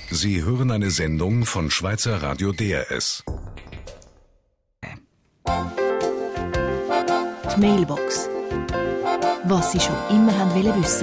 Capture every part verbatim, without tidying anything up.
Sie hören eine Sendung von Schweizer Radio D R S. Die Mailbox. Was Sie schon immer haben wollen wissen.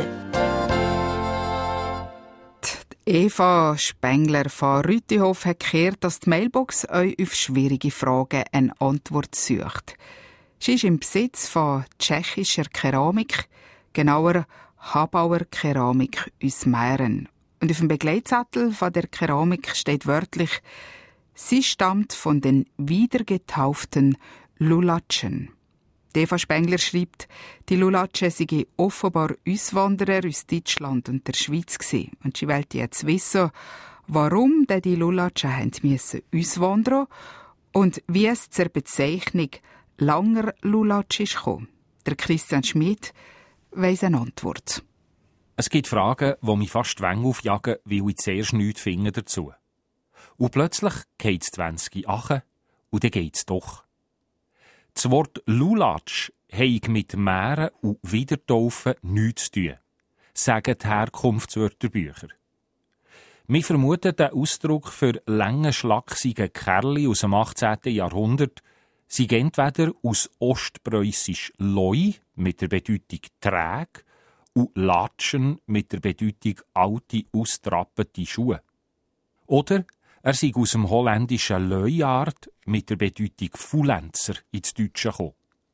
Die Eva Spengler von Rütihof hat gehört, dass die Mailbox euch auf schwierige Fragen eine Antwort sucht. Sie ist im Besitz von tschechischer Keramik, genauer Habauer Keramik aus Mähren. Und auf dem Begleitzettel von der Keramik steht wörtlich: Sie stammt von den wiedergetauften Lulatschen. Eva Spengler schreibt, die Lulatschen seien offenbar Auswanderer aus Deutschland und der Schweiz gewesen. Und sie wollte jetzt wissen, warum denn die Lulatschen haben müssen auswandern und wie es zur Bezeichnung langer Lulatsch ist gekommen. Der Christian Schmid weiss eine Antwort. Es gibt Fragen, die mich fast die Wange aufjagen, weil ich zuerst nichts finde dazu. Und plötzlich geht es zwanzig Achen und dann geht es doch. Das Wort Lulatsch hat mit Mähren und Wiedertaufen nichts zu tun, sagen die Herkunftswörterbücher. Wir vermuten den Ausdruck für lange, schlachsige Kerli aus dem achtzehnten Jahrhundert, sie entweder aus ostpreussisch Loi mit der Bedeutung träg und Latschen mit der Bedeutung alte, austrappete Schuhe. Oder er sei aus dem holländischen Leuart mit der Bedeutung Faulenzer ins Deutsche gekommen.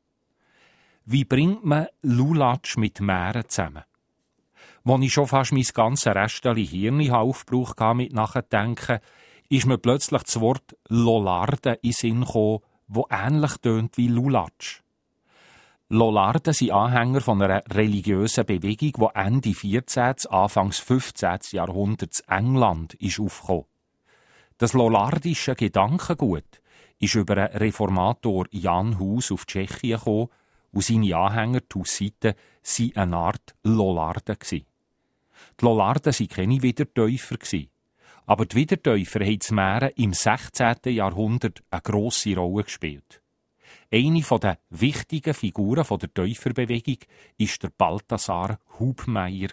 Wie bringt man Lulatsch mit Mähren zusammen? Als ich schon fast mein ganzes Restchen Hirn aufgebraucht habe mit Nachdenken, ist mir plötzlich das Wort Lollarden in den Sinn gekommen, das ähnlich tönt wie Lulatsch. Lollarden sind Anhänger von einer religiösen Bewegung, die Ende vierzehnten Anfangs fünfzehnten Jahrhunderts England ist aufgekommen. Das lollardische Gedankengut ist über den Reformator Jan Hus auf Tschechien gekommen und seine Anhänger, die Hussiten, waren eine Art Lollarden. Die Lollarden waren keine Wiedertäufer, aber die Wiedertäufer haben die Mähren im sechzehnten Jahrhundert eine grosse Rolle gespielt. Eine der wichtigen Figuren der Täuferbewegung war der Balthasar Hubmeier.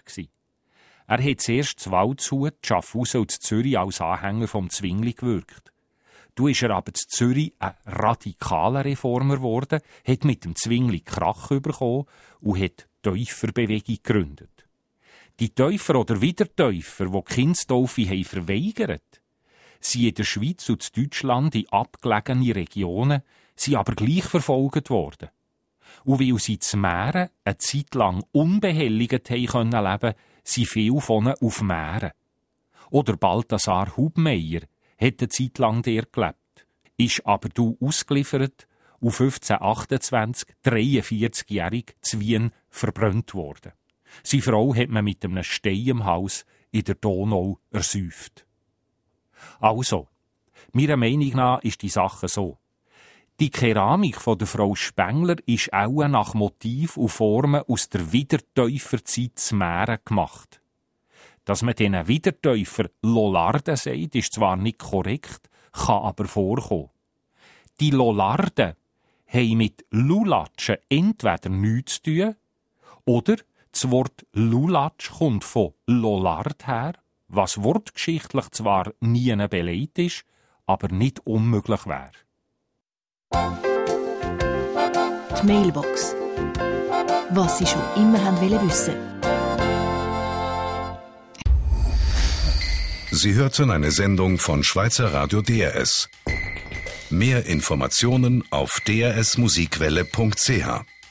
Er hat zuerst zu Waldshut, Schaffhausen und Zürich als Anhänger vom Zwingli gewirkt. Du ist er aber zu Zürich ein radikaler Reformer geworden, hat mit dem Zwingli Krach bekommen und hat die Täuferbewegung gegründet. Die Täufer oder Wiedertäufer, die die Kindstaufe haben verweigert, sind in der Schweiz und in Deutschland in abgelegene Regionen, sind aber gleich verfolgt worden. Und weil sie zu Mähren eine Zeit lang unbehelligt haben können leben, sind viele von ihnen auf Mähren. Oder Balthasar Hubmeier hat eine Zeit lang dort gelebt, ist aber du ausgeliefert und fünfzehnhundertachtundzwanzig, dreiundvierzigjährig, zu Wien verbrannt worden. Seine Frau hat man mit einem Stein im Haus in der Donau ersäuft. Also, meiner Meinung nach ist die Sache so. Die Keramik von der Frau Spengler ist auch nach Motiv und Formen aus der Wiedertäuferzeit zu Mähren gemacht. Dass man diesen Wiedertäufer Lollarden sagt, ist zwar nicht korrekt, kann aber vorkommen. Die Lollarden haben mit Lulatschen entweder nichts zu tun, oder das Wort Lulatsch kommt von Lollard her, was wortgeschichtlich zwar nie belegt ist, aber nicht unmöglich wäre. Die Mailbox. Was Sie schon immer haben wollen wissen. Sie hörten eine Sendung von Schweizer Radio D R S. Mehr Informationen auf d r s musikwelle punkt c h.